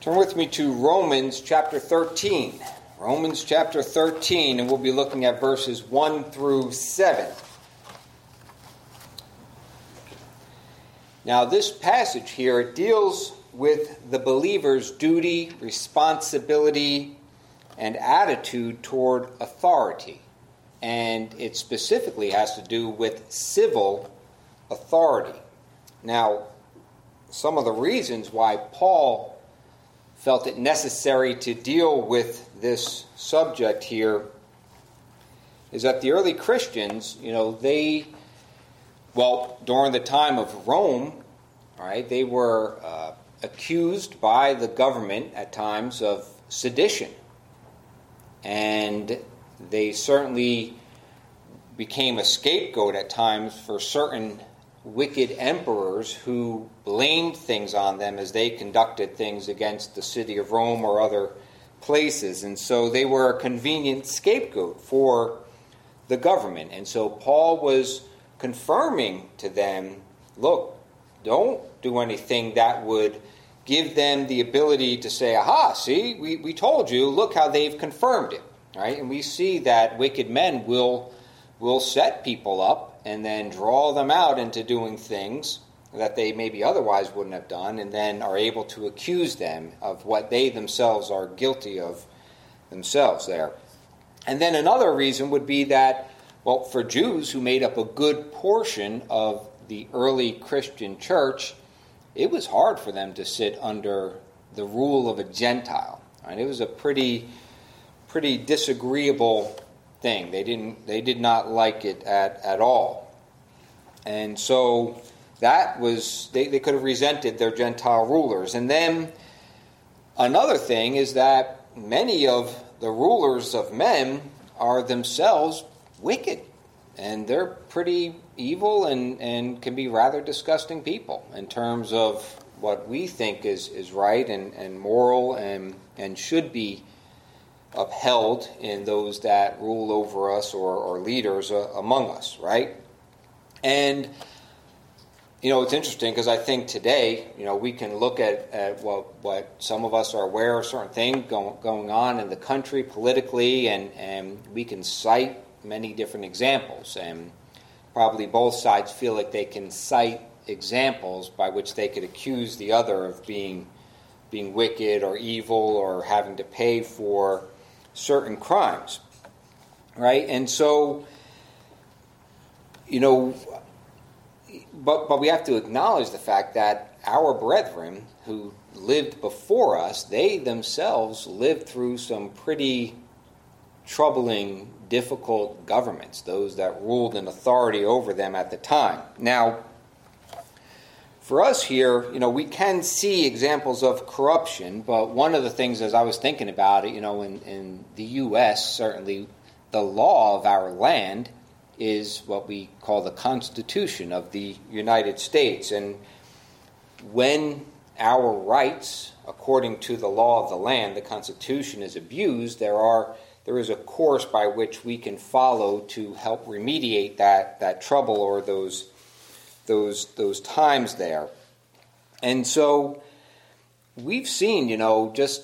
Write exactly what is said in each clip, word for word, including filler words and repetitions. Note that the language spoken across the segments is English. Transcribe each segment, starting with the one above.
Turn with me to Romans chapter thirteen. Romans chapter thirteen, and we'll be looking at verses one through seven. Now, this passage here, it deals with the believer's duty, responsibility, and attitude toward authority. And it specifically has to do with civil authority. Now, some of the reasons why Paul felt it necessary to deal with this subject here is that the early Christians, you know, they, well, during the time of Rome, all right, they were uh, accused by the government at times of sedition. And they certainly became a scapegoat at times for certain wicked emperors who blamed things on them as they conducted things against the city of Rome or other places. And so they were a convenient scapegoat for the government. And so Paul was confirming to them, look, don't do anything that would give them the ability to say, aha, see, we, we told you, look how they've confirmed it. Right? And we see that wicked men will, will set people up and then draw them out into doing things that they maybe otherwise wouldn't have done, and then are able to accuse them of what they themselves are guilty of themselves there. And then another reason would be that, well, for Jews who made up a good portion of the early Christian church, it was hard for them to sit under the rule of a Gentile. Right? It was a pretty, pretty disagreeable thing. They didn't they did not like it at, at all. And so that was, they, they could have resented their Gentile rulers. And then another thing is that many of the rulers of men are themselves wicked. And they're pretty evil and, and can be rather disgusting people in terms of what we think is, is right and, and moral and, and should be upheld in those that rule over us or, or leaders uh, among us, right? And, you know, it's interesting because I think today, you know, we can look at, at what, what some of us are aware of certain things going, going on in the country politically, and, and we can cite many different examples. And probably both sides feel like they can cite examples by which they could accuse the other of being, being wicked or evil or having to pay for certain crimes, right? And so, you know, but but we have to acknowledge the fact that our brethren who lived before us, they themselves lived through some pretty troubling, difficult governments, those that ruled in authority over them at the time. Now, for us here, you know, we can see examples of corruption, but one of the things, as I was thinking about it, you know, in, in the U S, certainly the law of our land is what we call the Constitution of the United States. And when our rights, according to the law of the land, the Constitution, is abused, there are there is a course by which we can follow to help remediate that, that trouble or those those those times there. And so we've seen, you know, just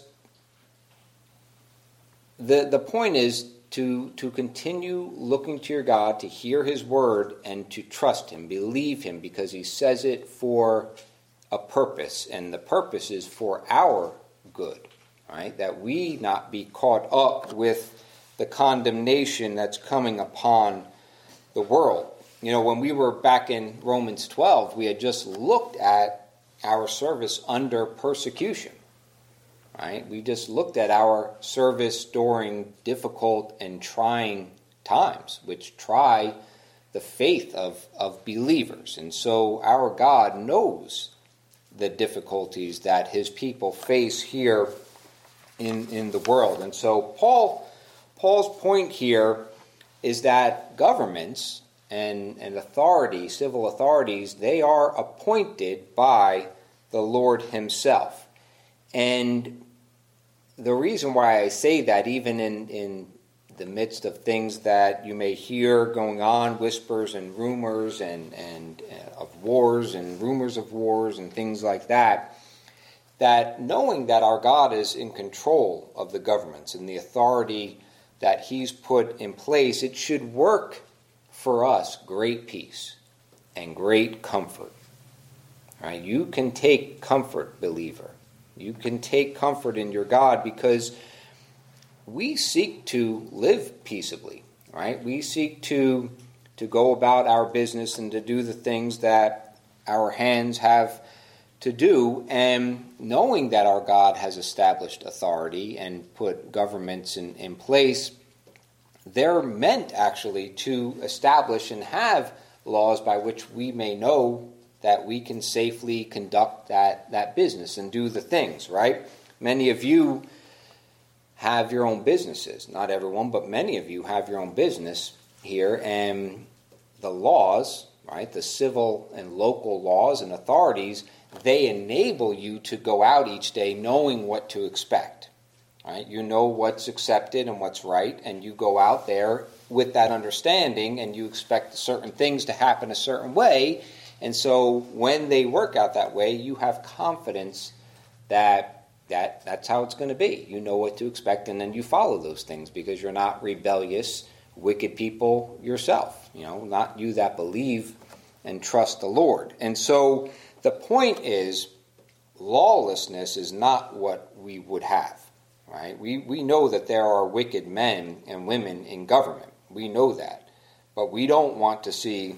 the the point is to to continue looking to your God, to hear his word and to trust him, believe him, because he says it for a purpose, and the purpose is for our good, right? That we not be caught up with the condemnation that's coming upon the world. You know, when we were back in Romans twelve, we had just looked at our service under persecution, right? We just looked at our service during difficult and trying times, which try the faith of, of believers. And so our God knows the difficulties that his people face here in, in the world. And so Paul, Paul's point here is that governments and, and authority, civil authorities, they are appointed by the Lord himself. And the reason why I say that, even in, in the midst of things that you may hear going on, whispers and rumors and, and uh, of wars and rumors of wars and things like that, that knowing that our God is in control of the governments and the authority that he's put in place, it should work for us great peace and great comfort. Right? You can take comfort, believer. You can take comfort in your God, because we seek to live peaceably. Right? We seek to to go about our business and to do the things that our hands have to do, and knowing that our God has established authority and put governments in, in place, they're meant actually to establish and have laws by which we may know that we can safely conduct that, that business and do the things, right? Many of you have your own businesses. Not everyone, but many of you have your own business here, and the laws, right, the civil and local laws and authorities, they enable you to go out each day knowing what to expect. Right? You know what's accepted and what's right, and you go out there with that understanding, and you expect certain things to happen a certain way. And so when they work out that way, you have confidence that, that that's how it's going to be. You know what to expect, and then you follow those things because you're not rebellious, wicked people yourself. You know, not you that believe and trust the Lord. And so the point is, lawlessness is not what we would have. Right? We we know that there are wicked men and women in government. We know that. But we don't want to see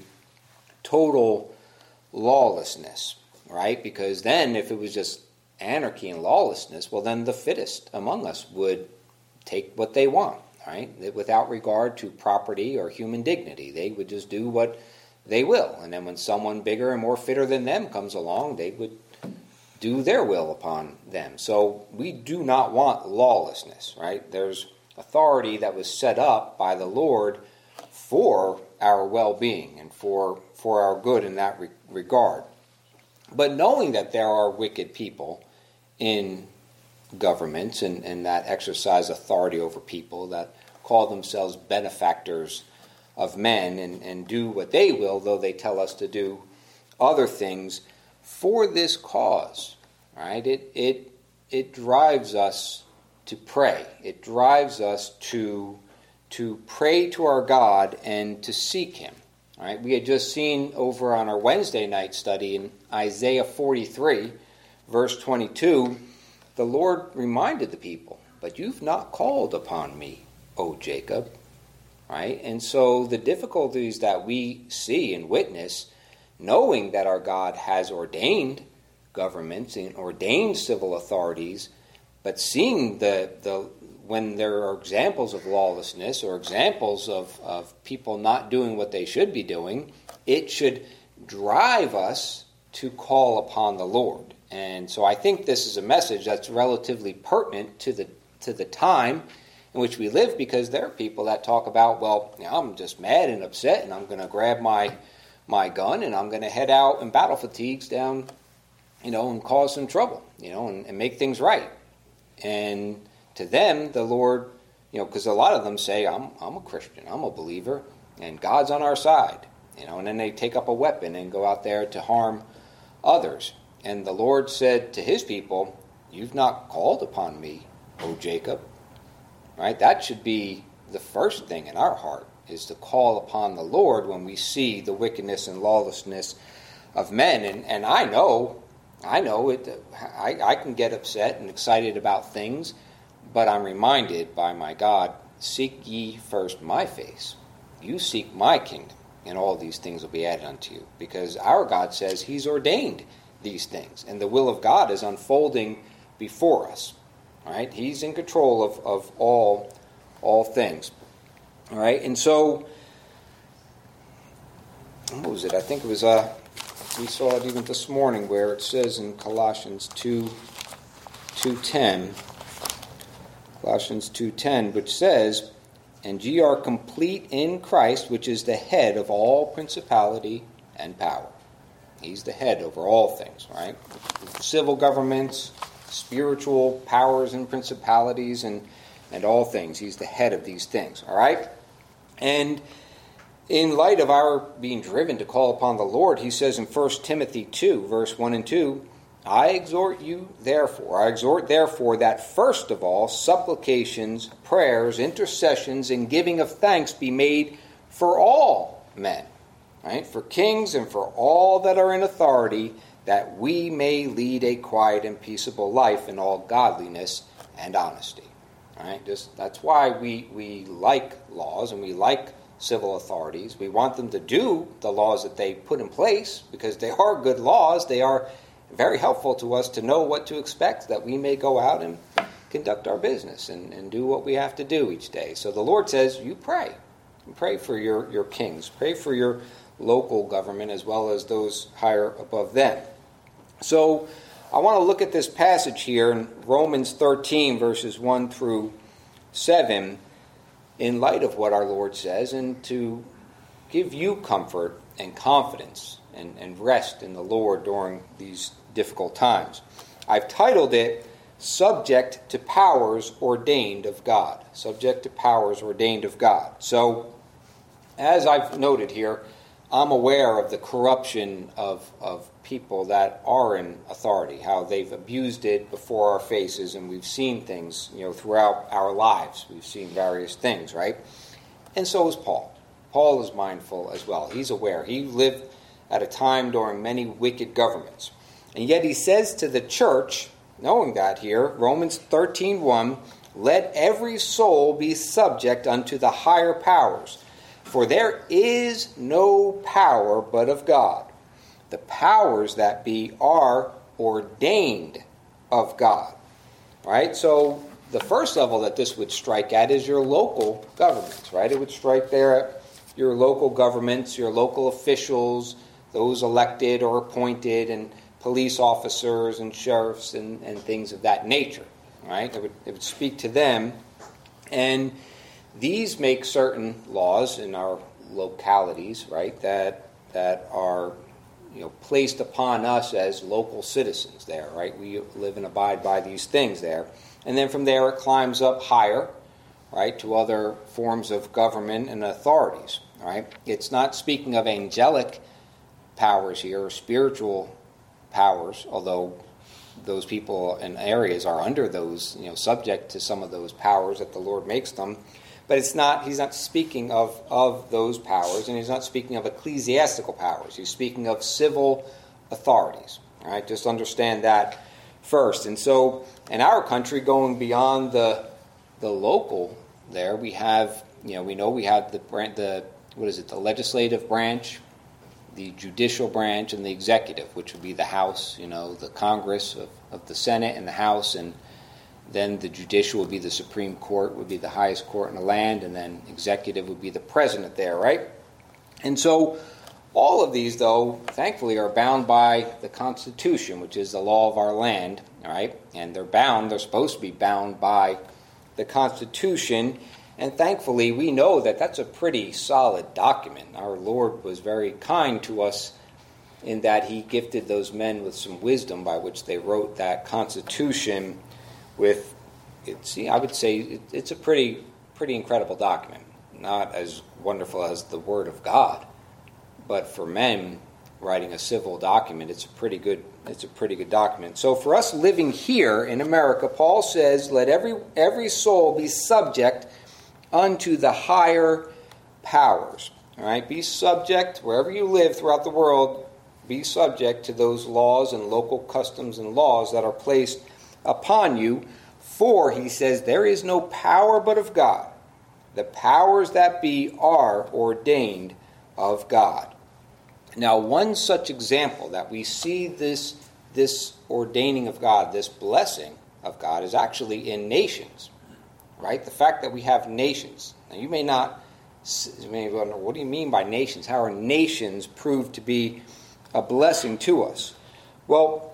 total lawlessness, right? Because then if it was just anarchy and lawlessness, well, then the fittest among us would take what they want, right? Without regard to property or human dignity. They would just do what they will. And then when someone bigger and more fitter than them comes along, they would do their will upon them. So we do not want lawlessness, right? There's authority that was set up by the Lord for our well-being and for, for our good in that re- regard. But knowing that there are wicked people in governments and, and that exercise authority over people, that call themselves benefactors of men and, and do what they will, though they tell us to do other things, for this cause, right? It it it drives us to pray. It drives us to to pray to our God and to seek Him. All right? We had just seen over on our Wednesday night study in Isaiah forty-three, verse twenty-two, the Lord reminded the people, "But you've not called upon me, O Jacob." Right? And so the difficulties that we see and witness, knowing that our God has ordained governments and ordained civil authorities, but seeing the the when there are examples of lawlessness or examples of, of people not doing what they should be doing, it should drive us to call upon the Lord. And so I think this is a message that's relatively pertinent to the to the time in which we live, because there are people that talk about, well, you know, I'm just mad and upset, and I'm going to grab my my gun and I'm going to head out in battle fatigues down, you know, and cause some trouble, you know, and, and make things right. And to them, the Lord, you know, because a lot of them say, I'm I'm a Christian, I'm a believer, and God's on our side, you know, and then they take up a weapon and go out there to harm others. And the Lord said to his people, "You've not called upon me, O Jacob." Right? That should be the first thing in our heart, is to call upon the Lord when we see the wickedness and lawlessness of men. And, and I know, I know it. I, I can get upset and excited about things, but I'm reminded by my God, seek ye first my face. You seek my kingdom, and all these things will be added unto you. Because our God says he's ordained these things, and the will of God is unfolding before us. Right? He's in control of, of all all things. All right, and so what was it? I think it was uh we saw it even this morning where it says in Colossians two two ten, Colossians two ten, which says, "And ye are complete in Christ, which is the head of all principality and power." He's the head over all things, right? Civil governments, spiritual powers and principalities, and, and all things. He's the head of these things, all right? And in light of our being driven to call upon the Lord, he says in First Timothy two, verse one and two, I exhort you, therefore, I exhort, therefore, that first of all, supplications, prayers, intercessions, and giving of thanks be made for all men, right? For kings and for all that are in authority, that we may lead a quiet and peaceable life in all godliness and honesty. Right? Just, that's why we, we like laws and we like civil authorities. We want them to do the laws that they put in place because they are good laws. They are very helpful to us to know what to expect, that we may go out and conduct our business and, and do what we have to do each day. So the Lord says, you pray. You pray for your, your kings. Pray for your local government as well as those higher above them. So I want to look at this passage here in Romans thirteen, verses one through seven, in light of what our Lord says, and to give you comfort and confidence and, and rest in the Lord during these difficult times. I've titled it, Subject to Powers Ordained of God. Subject to Powers Ordained of God. So, as I've noted here, I'm aware of the corruption of, of people that are in authority, how they've abused it before our faces, and we've seen things, you know, throughout our lives. We've seen various things, right? And so is Paul. Paul is mindful as well. He's aware. He lived at a time during many wicked governments. And yet he says to the church, knowing that here, Romans thirteen one, let every soul be subject unto the higher powers, for there is no power but of God. The powers that be are ordained of God. Right? So the first level that this would strike at is your local governments, right? It would strike there at your local governments, your local officials, those elected or appointed, and police officers and sheriffs and, and things of that nature, right? It would, it would speak to them. And these make certain laws in our localities, right, that that are, you know, placed upon us as local citizens there, right? We live and abide by these things there. And then from there it climbs up higher, right, to other forms of government and authorities, right? It's not speaking of angelic powers here or spiritual powers, although those people in areas are under those, you know, subject to some of those powers that the Lord makes them. But it's not, he's not speaking of, of those powers, and he's not speaking of ecclesiastical powers. He's speaking of civil authorities. All right, just understand that first. And so in our country, going beyond the the local there, we have, you know, we know we have the, the what is it, the legislative branch, the judicial branch, and the executive, which would be the House, you know, the Congress of, of the Senate and the House, and then the judicial would be the Supreme Court, would be the highest court in the land, and then executive would be the president there, right? And so all of these, though, thankfully are bound by the Constitution, which is the law of our land, all right? And they're bound, they're supposed to be bound by the Constitution, and thankfully we know that that's a pretty solid document. Our Lord was very kind to us in that he gifted those men with some wisdom by which they wrote that Constitution with, it's, I would say, it, it's a pretty pretty incredible document. Not as wonderful as the Word of God, but for men writing a civil document, it's a pretty good it's a pretty good document. So for us living here in America, Paul says, let every every soul be subject unto the higher powers. All right, be subject wherever you live throughout the world. Be subject to those laws and local customs and laws that are placed upon you. For, he says, there is no power but of God. The powers that be are ordained of God. Now, one such example that we see this, this ordaining of God, this blessing of God, is actually in nations. Right? The fact that we have nations. Now, you may not, you may wonder, what do you mean by nations? How are nations proved to be a blessing to us? Well,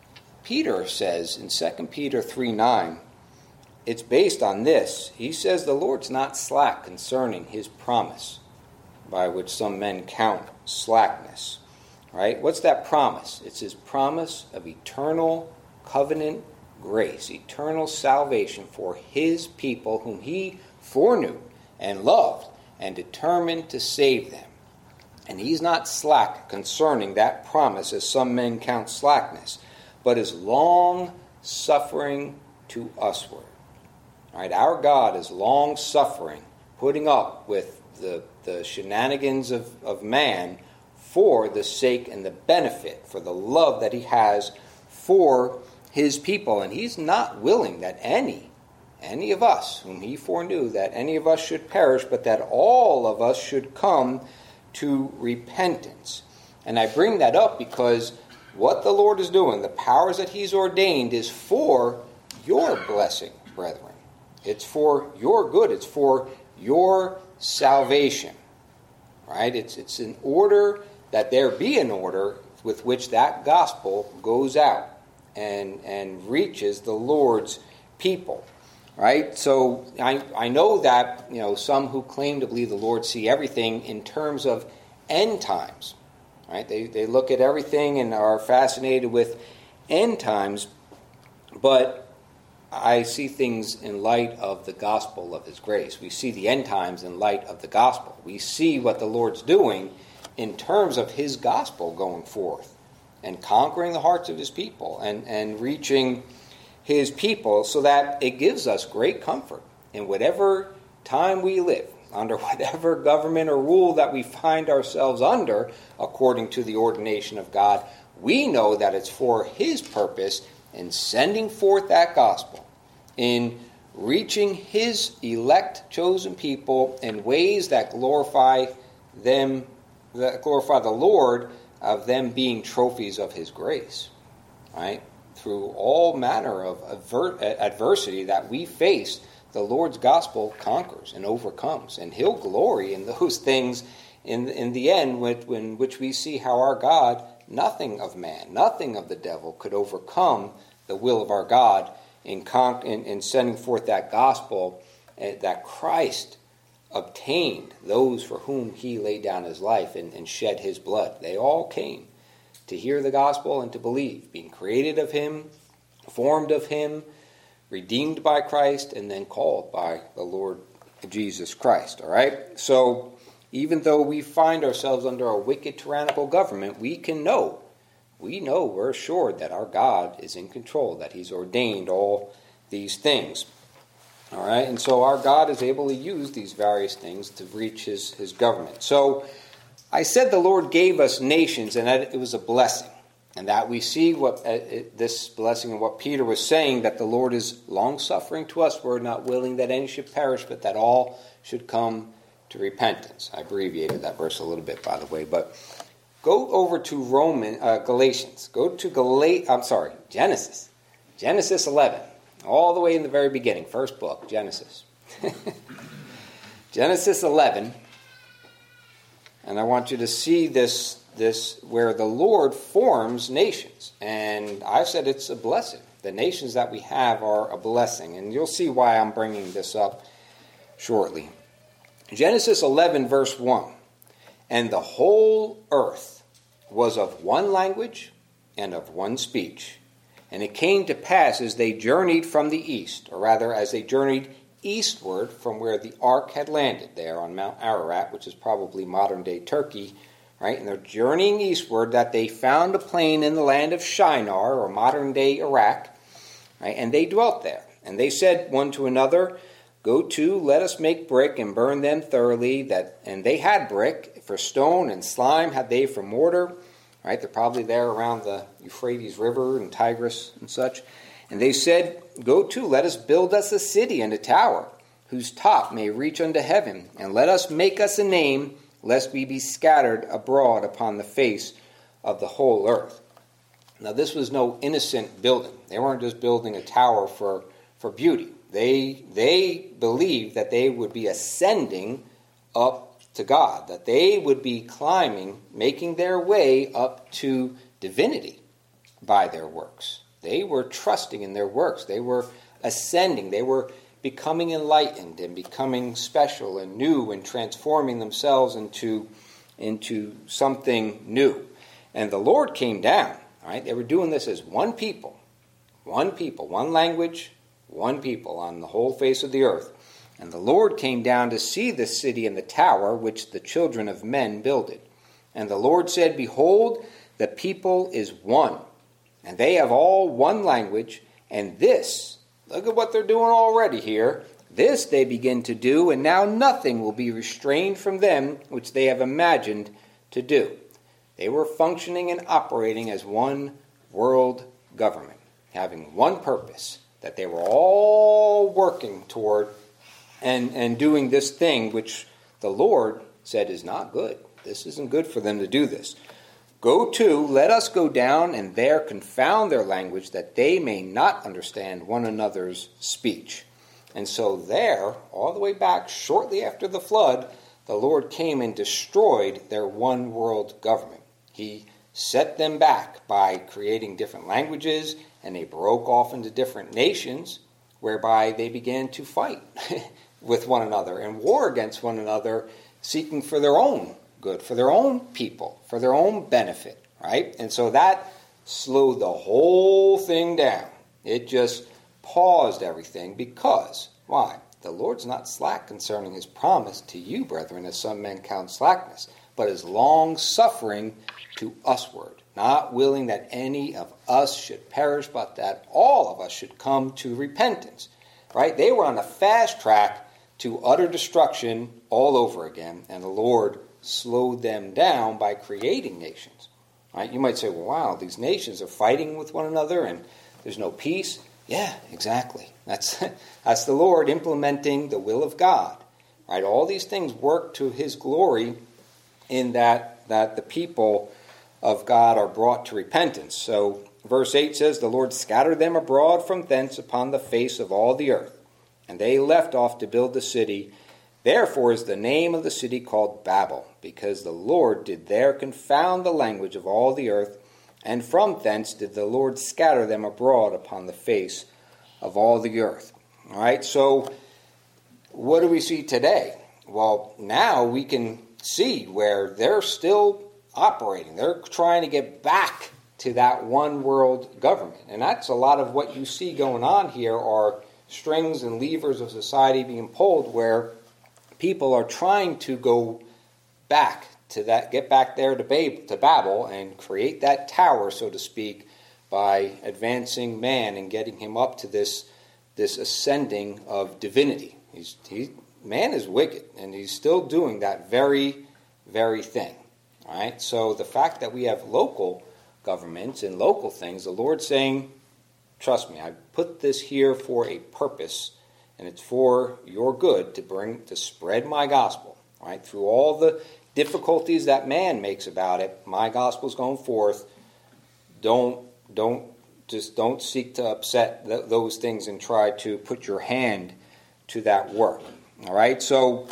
Peter says in Second Peter three nine, it's based on this. He says the Lord's not slack concerning his promise, by which some men count slackness. Right? What's that promise? It's his promise of eternal covenant grace, eternal salvation for his people whom he foreknew and loved and determined to save them. And he's not slack concerning that promise, as some men count slackness, but is long-suffering to usward. All right, our God is long-suffering, putting up with the, the shenanigans of, of man for the sake and the benefit, for the love that he has for his people. And he's not willing that any, any of us, whom he foreknew, that any of us should perish, but that all of us should come to repentance. And I bring that up because what the Lord is doing, the powers that he's ordained, is for your blessing, brethren. It's for your good. It's for your salvation. Right? It's, it's in order that there be an order with which that gospel goes out and, and reaches the Lord's people. Right? So I, I know that, you know, some who claim to believe the Lord see everything in terms of end times. Right? They they look at everything and are fascinated with end times, but I see things in light of the gospel of his grace. We see the end times in light of the gospel. We see what the Lord's doing in terms of his gospel going forth and conquering the hearts of his people and, and reaching his people, so that it gives us great comfort in whatever time we live, under whatever government or rule that we find ourselves under, according to the ordination of God. We know that it's for his purpose in sending forth that gospel, in reaching his elect, chosen people in ways that glorify them, that glorify the Lord, of them being trophies of his grace. Right? Through all manner of adver- adversity that we face, the Lord's gospel conquers and overcomes, and he'll glory in those things in, in the end, when, when which we see how our God, nothing of man, nothing of the devil could overcome the will of our God in, con- in, in sending forth that gospel, uh, that Christ obtained those for whom he laid down his life and, and shed his blood. They all came to hear the gospel and to believe, being created of him, formed of him, redeemed by Christ, and then called by the Lord Jesus Christ. All right? So even though we find ourselves under a wicked, tyrannical government, we can know, we know, we're assured that our God is in control, that he's ordained all these things. All right? And so our God is able to use these various things to reach his, his government. So I said the Lord gave us nations, and that it was a blessing. And that we see what uh, it, this blessing and what Peter was saying, that the Lord is long-suffering to us. We're not willing that any should perish, but that all should come to repentance. I abbreviated that verse a little bit, by the way. But go over to Roman uh, Galatians. Go to Gal- I'm sorry, Genesis. Genesis eleven. All the way in the very beginning. First book, Genesis. Genesis eleven. And I want you to see this This where the Lord forms nations. And I've said it's a blessing. The nations that we have are a blessing. And you'll see why I'm bringing this up shortly. Genesis eleven, verse one. And the whole earth was of one language and of one speech. And it came to pass as they journeyed from the east, or rather as they journeyed eastward from where the ark had landed there on Mount Ararat, which is probably modern-day Turkey, right? And they're journeying eastward, that they found a plain in the land of Shinar, or modern-day Iraq, right? And they dwelt there. And they said one to another, Go to, let us make brick and burn them thoroughly. That And they had brick for stone, and slime had they for mortar, right? They're probably there around the Euphrates River and Tigris and such. And they said, Go to, let us build us a city and a tower, whose top may reach unto heaven, and let us make us a name, lest we be scattered abroad upon the face of the whole earth. Now, this was no innocent building. They weren't just building a tower for, for beauty. They, they believed that they would be ascending up to God, that they would be climbing, making their way up to divinity by their works. They were trusting in their works. They were ascending. They were becoming enlightened and becoming special and new and transforming themselves into, into something new. And the Lord came down, right? They were doing this as one people, one people, one language, one people on the whole face of the earth. And the Lord came down to see the city and the tower which the children of men builded. And the Lord said, Behold, the people is one, And they have all one language, and this, look at what they're doing already here, this they begin to do, and now nothing will be restrained from them which they have imagined to do. They were functioning and operating as one world government, having one purpose, that they were all working toward and, and doing this thing which the Lord said is not good. This isn't good for them to do this. Go to, let us go down and there confound their language, that they may not understand one another's speech. And so there, all the way back, shortly after the flood, the Lord came and destroyed their one world government. He set them back by creating different languages, and they broke off into different nations, whereby they began to fight with one another and war against one another, seeking for their own good, for their own people, for their own benefit, right? And so that slowed the whole thing down. It just paused everything because, why? The Lord's not slack concerning his promise to you, brethren, as some men count slackness, but is long-suffering to usward, not willing that any of us should perish, but that all of us should come to repentance, right? They were on a fast track to utter destruction all over again, and the Lord slowed them down by creating nations. Right? You might say, well, wow, these nations are fighting with one another and there's no peace. Yeah, exactly. That's that's the Lord implementing the will of God. Right? All these things work to his glory in that, that the people of God are brought to repentance. So verse eight says, the Lord scattered them abroad from thence upon the face of all the earth, and they left off to build the city. Therefore is the name of the city called Babel, because the Lord did there confound the language of all the earth, and from thence did the Lord scatter them abroad upon the face of all the earth. All right, so what do we see today? Well, now we can see where they're still operating. They're trying to get back to that one world government. And that's a lot of what you see going on here are strings and levers of society being pulled where people are trying to go back to that, get back there to Babel and create that tower, so to speak, by advancing man and getting him up to this this ascending of divinity. He's, he, man is wicked, and he's still doing that very, very thing. All right. So the fact that we have local governments and local things, the Lord's saying, trust me, I put this here for a purpose. And it's for your good to bring, to spread my gospel, right? Through all the difficulties that man makes about it, my gospel's going forth. Don't, don't, just don't seek to upset th- those things and try to put your hand to that work, all right? So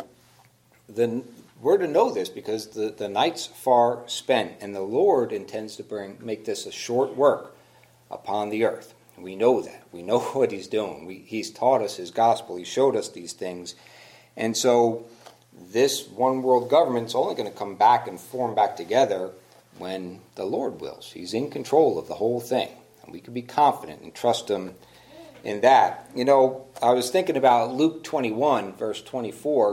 the, we're to know this because the, the night's far spent, and the Lord intends to bring, make this a short work upon the earth. We know that. We know what he's doing. We, he's taught us his gospel. He showed us these things. And so this one world government's only going to come back and form back together when the Lord wills. He's in control of the whole thing. And we can be confident and trust him in that. You know, I was thinking about Luke twenty-one, verse twenty-four.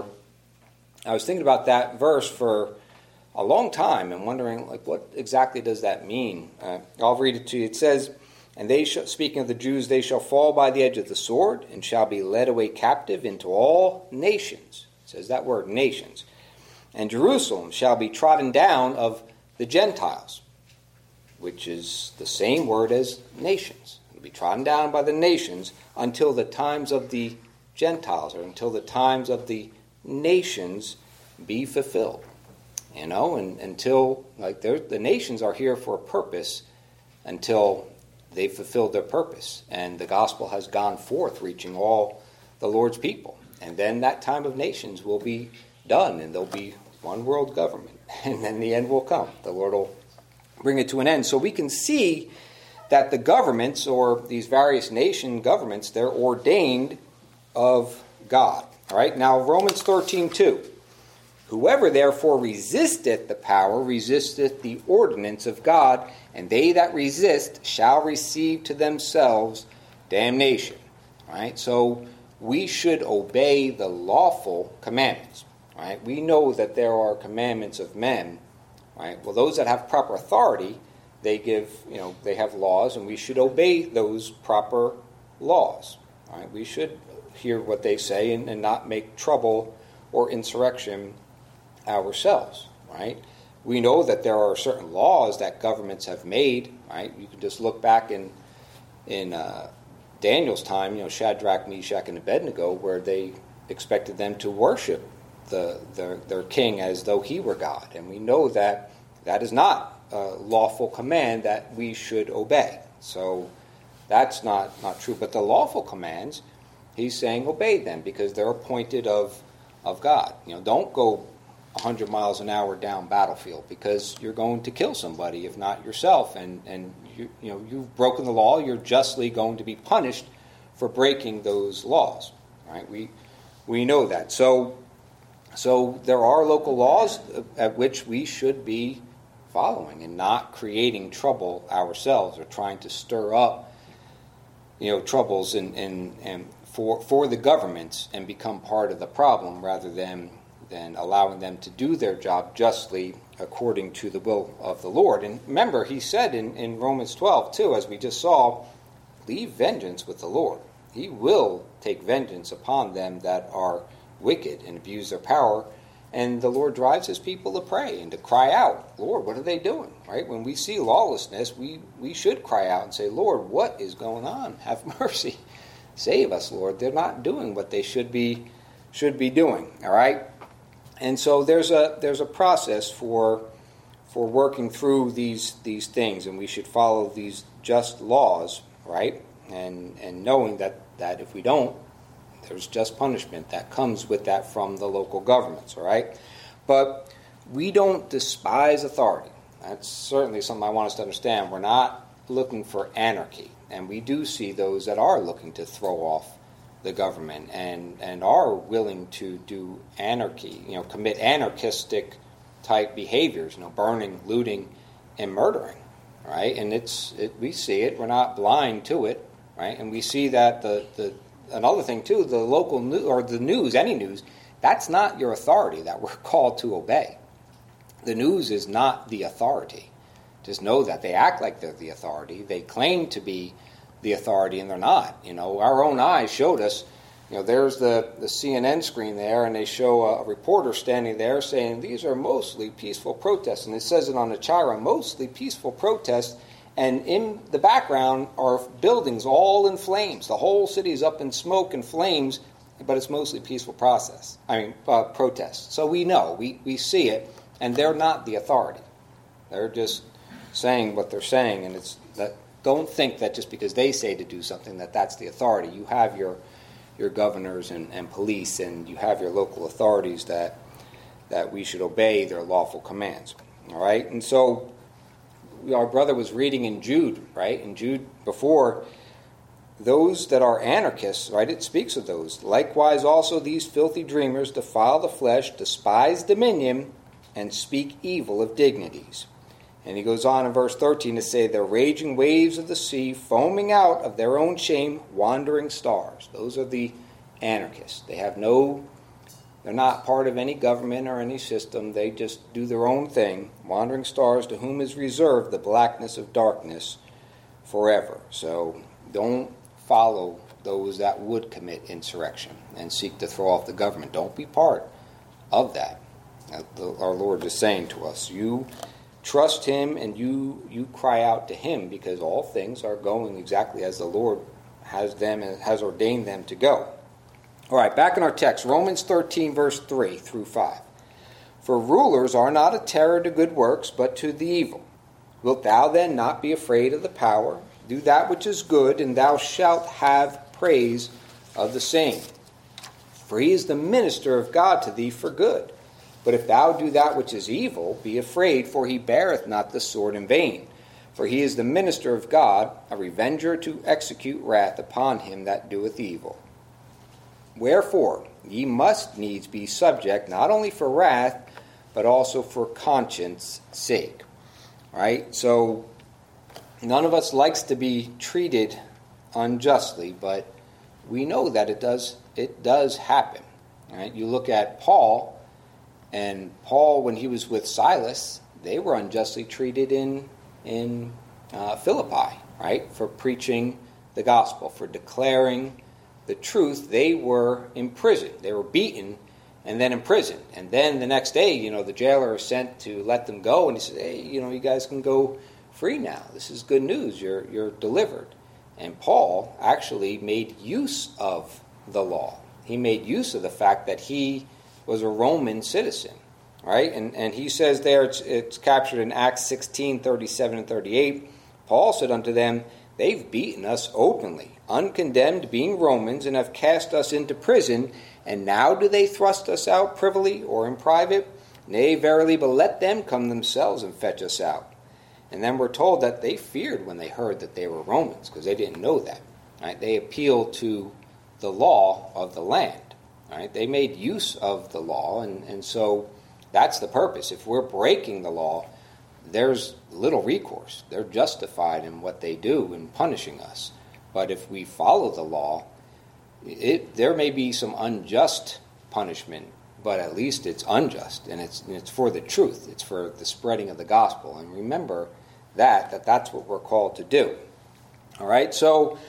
I was thinking about that verse for a long time and wondering, like, what exactly does that mean? Uh, I'll read it to you. It says, and they shall, speaking of the Jews, they shall fall by the edge of the sword and shall be led away captive into all nations. It says that word, nations. And Jerusalem shall be trodden down of the Gentiles, which is the same word as nations. It will be trodden down by the nations until the times of the Gentiles, or until the times of the nations be fulfilled. You know, and until, like, the nations are here for a purpose until they've fulfilled their purpose, and the gospel has gone forth, reaching all the Lord's people. And then that time of nations will be done, and there'll be one world government, and then the end will come. The Lord will bring it to an end. So we can see that the governments, or these various nation governments, they're ordained of God. All right, now Romans thirteen two. Whoever therefore resisteth the power resisteth the ordinance of God, and they that resist shall receive to themselves damnation. Right? So we should obey the lawful commandments. Right? We know that there are commandments of men. Right? Well, those that have proper authority, they give, you know, they have laws, and we should obey those proper laws. Right? We should hear what they say and, and not make trouble or insurrection ourselves. Right? We know that there are certain laws that governments have made. Right? You can just look back in in uh, Daniel's time, you know, Shadrach, Meshach, and Abednego, where they expected them to worship the, the their king as though he were God, and we know that that is not a lawful command that we should obey. So that's not, not true. But the lawful commands, he's saying obey them because they're appointed of of God. You know, don't go one hundred miles an hour down battlefield because you're going to kill somebody, if not yourself. And, and you, you know, you've broken the law, you're justly going to be punished for breaking those laws. Right? We we know that. So, so there are local laws at which we should be following and not creating trouble ourselves or trying to stir up, you know, troubles in, in, in for for the governments and become part of the problem rather than than allowing them to do their job justly according to the will of the Lord. And remember, he said in, in Romans twelve too, as we just saw, leave vengeance with the Lord. He will take vengeance upon them that are wicked and abuse their power. And the Lord drives his people to pray and to cry out, Lord, what are they doing? Right? When we see lawlessness, we, we should cry out and say, Lord, what is going on? Have mercy. Save us, Lord. They're not doing what they should be should be doing. All right? And so there's a there's a process for for working through these these things, and we should follow these just laws, right? And and knowing that, that if we don't, there's just punishment that comes with that from the local governments, all right? But we don't despise authority. That's certainly something I want us to understand. We're not looking for anarchy. And we do see those that are looking to throw off the government and, and are willing to do anarchy, you know, commit anarchistic type behaviors, you know, burning, looting, and murdering, right? And it's it, we see it. We're not blind to it, right? And we see that the the another thing too, the local news or the news, any news, that's not your authority that we're called to obey. The news is not the authority. Just know that they act like they're the authority. They claim to be the authority, and they're not. You know, our own eyes showed us. You know, there's the, the C N N screen there, and they show a, a reporter standing there saying these are mostly peaceful protests, and it says it on the chyron, mostly peaceful protests. And in the background are buildings all in flames. The whole city is up in smoke and flames, but it's mostly peaceful process. I mean, uh, protests. So we know, we, we see it, and they're not the authority. They're just saying what they're saying, and it's that. Don't think that just because they say to do something that that's the authority. You have your your governors and, and police, and you have your local authorities that that we should obey their lawful commands. All right, and so our brother was reading in Jude, right? In Jude before, those that are anarchists, right? It speaks of those. Likewise, also these filthy dreamers defile the flesh, despise dominion, and speak evil of dignities. And he goes on in verse thirteen to say, the raging waves of the sea, foaming out of their own shame, wandering stars. Those are the anarchists. They have no, they're not part of any government or any system. They just do their own thing. Wandering stars, to whom is reserved the blackness of darkness forever. So don't follow those that would commit insurrection and seek to throw off the government. Don't be part of that. Our Lord is saying to us, you trust him and you you cry out to him, because all things are going exactly as the Lord has them and has ordained them to go. All right, back in our text, Romans thirteen, verse three through five. For rulers are not a terror to good works, but to the evil. Wilt thou then not be afraid of the power? Do that which is good, and thou shalt have praise of the same. For he is the minister of God to thee for good. But if thou do that which is evil, be afraid, for he beareth not the sword in vain. For he is the minister of God, a revenger to execute wrath upon him that doeth evil. Wherefore ye must needs be subject, not only for wrath, but also for conscience sake. All right? So none of us likes to be treated unjustly, but we know that it does it does happen. All right? You look at Paul. And Paul, when he was with Silas, they were unjustly treated in, in uh, Philippi, right, for preaching the gospel, for declaring the truth. They were imprisoned. They were beaten and then imprisoned. And then the next day, you know, the jailer is sent to let them go, and he says, hey, you know, you guys can go free now. This is good news. You're you're delivered. And Paul actually made use of the law. He made use of the fact that he was a Roman citizen, right? And and he says there, it's, it's captured in Acts sixteen, thirty-seven and thirty-eight, Paul said unto them, they've beaten us openly, uncondemned, being Romans, and have cast us into prison, and now do they thrust us out privily or in private? Nay, verily, but let them come themselves and fetch us out. And then we're told that they feared when they heard that they were Romans, because they didn't know that. Right? They appealed to the law of the land. Right? They made use of the law, and, and so that's the purpose. If we're breaking the law, there's little recourse. They're justified in what they do in punishing us. But if we follow the law, it, there may be some unjust punishment, but at least it's unjust, and it's it's for the truth. It's for the spreading of the gospel. And remember that, that that's what we're called to do. All right, so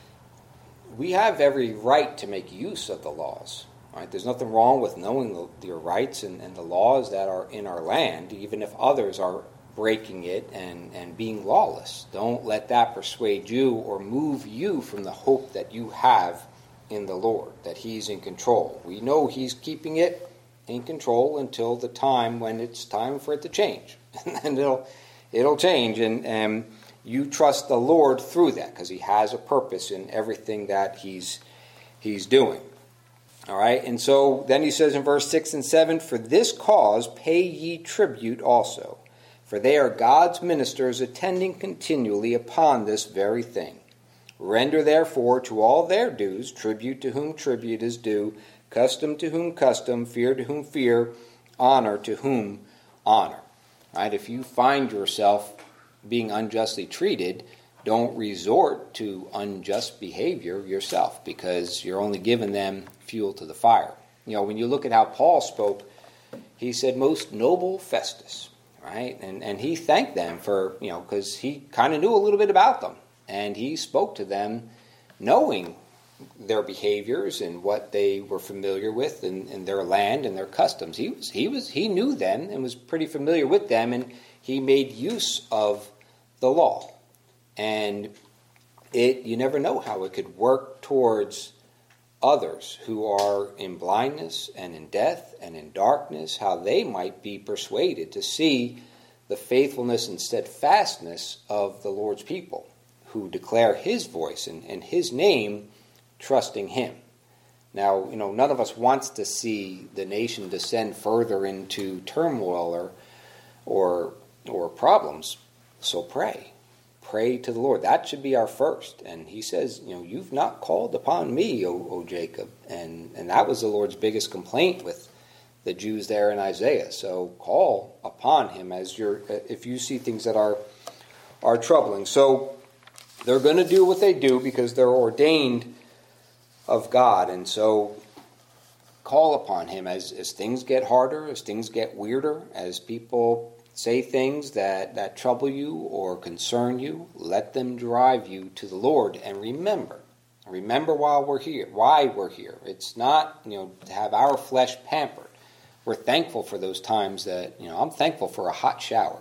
we have every right to make use of the laws. All right? There's nothing wrong with knowing the, your rights and, and the laws that are in our land, even if others are breaking it and, and being lawless. Don't let that persuade you or move you from the hope that you have in the Lord, that He's in control. We know He's keeping it in control until the time when it's time for it to change. And it'll it'll change, and, and you trust the Lord through that, because He has a purpose in everything that He's He's doing. All right, and so then he says in verse six and seven, for this cause pay ye tribute also, for they are God's ministers, attending continually upon this very thing. Render therefore to all their dues, tribute to whom tribute is due, custom to whom custom, fear to whom fear, honor to whom honor. Right? If you find yourself being unjustly treated, don't resort to unjust behavior yourself, because you're only giving them fuel to the fire. You know, when you look at how Paul spoke, he said, most noble Festus, right? And and he thanked them for, you know, because he kind of knew a little bit about them. And he spoke to them knowing their behaviors and what they were familiar with in, in their land and their customs. He was he was he knew them and was pretty familiar with them, and he made use of the law. And it you never know how it could work towards others who are in blindness and in death and in darkness, how they might be persuaded to see the faithfulness and steadfastness of the Lord's people, who declare His voice and, and His name, trusting Him. Now, you know, none of us wants to see the nation descend further into turmoil or or or problems. So pray. Pray to the Lord. That should be our first. And He says, you know, you've not called upon me, O, o Jacob. And, and that was the Lord's biggest complaint with the Jews there in Isaiah. So call upon Him as you're, if you see things that are are troubling. So they're going to do what they do because they're ordained of God. And so call upon Him as, as things get harder, as things get weirder, as people say things that, that trouble you or concern you. Let them drive you to the Lord. And remember, remember while we're here, why we're here. It's not, you know, to have our flesh pampered. We're thankful for those times that, you know, I'm thankful for a hot shower.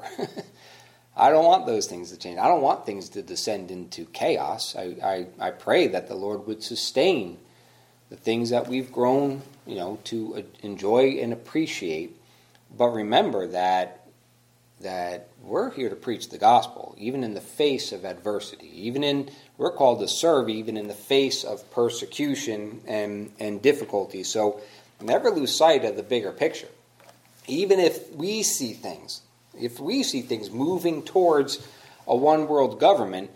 I don't want those things to change. I don't want things to descend into chaos. I, I, I pray that the Lord would sustain the things that we've grown, you know, to enjoy and appreciate. But remember that that we're here to preach the gospel, even in the face of adversity. Even in, we're called to serve even in the face of persecution and, and difficulty. So never lose sight of the bigger picture. Even if we see things, if we see things moving towards a one-world government,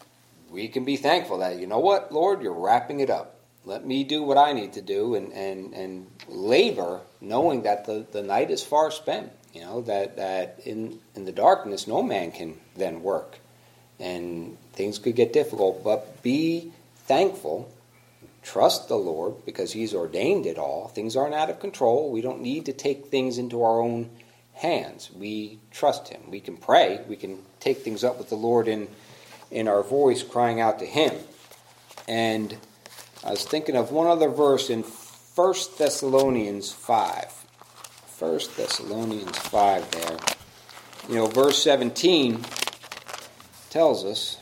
we can be thankful that, you know what, Lord, you're wrapping it up. Let me do what I need to do and, and, and labor, knowing that the, the night is far spent. You know, that, that in, in the darkness no man can then work. And things could get difficult, but be thankful. Trust the Lord because He's ordained it all. Things aren't out of control. We don't need to take things into our own hands. We trust him. We can pray. We can take things up with the Lord in, in our voice, crying out to him. And I was thinking of one other verse in First Thessalonians five. First Thessalonians five there. You know, verse seventeen tells us,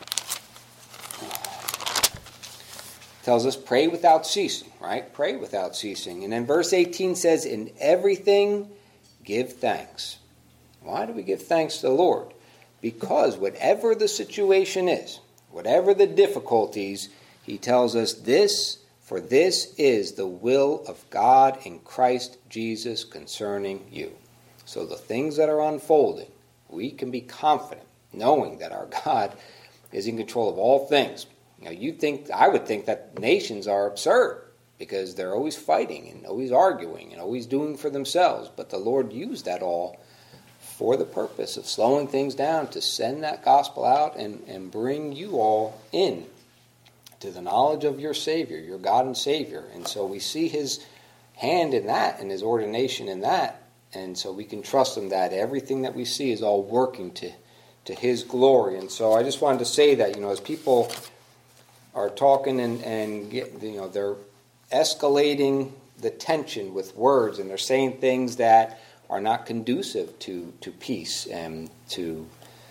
tells us, pray without ceasing, right? Pray without ceasing. And then verse eighteen says, in everything give thanks. Why do we give thanks to the Lord? Because whatever the situation is, whatever the difficulties, he tells us this, for this is the will of God in Christ Jesus concerning you. So the things that are unfolding, we can be confident, knowing that our God is in control of all things. You know, you think, I would think that nations are absurd because they're always fighting and always arguing and always doing for themselves. But the Lord used that all for the purpose of slowing things down, to send that gospel out and, and bring you all in to the knowledge of your Savior, your God and Savior. And so we see his hand in that and his ordination in that. And so we can trust him that everything that we see is all working to, to his glory. And so I just wanted to say that, you know, as people are talking and, and get, you know, they're escalating the tension with words, and they're saying things that are not conducive to, to peace and to,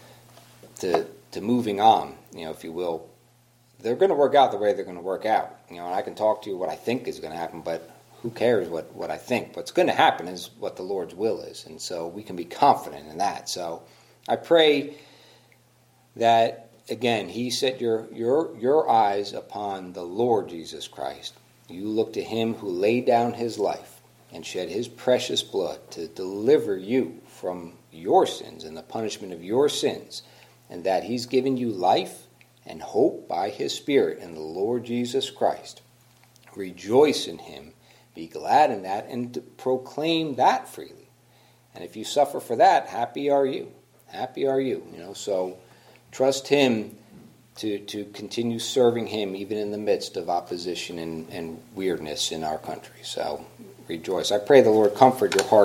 to to moving on, you know, if you will. They're going to work out the way they're going to work out. You know, and I can talk to you what I think is going to happen, but who cares what, what I think? What's going to happen is what the Lord's will is, and so we can be confident in that. So I pray that, again, he set your your your eyes upon the Lord Jesus Christ. You look to him who laid down his life and shed his precious blood to deliver you from your sins and the punishment of your sins, and that he's given you life and hope by his Spirit in the Lord Jesus Christ. Rejoice in him, be glad in that, and proclaim that freely. And if you suffer for that, happy are you. Happy are you. You know, so trust him to, to continue serving him even in the midst of opposition and, and weirdness in our country. So rejoice. I pray the Lord comfort your heart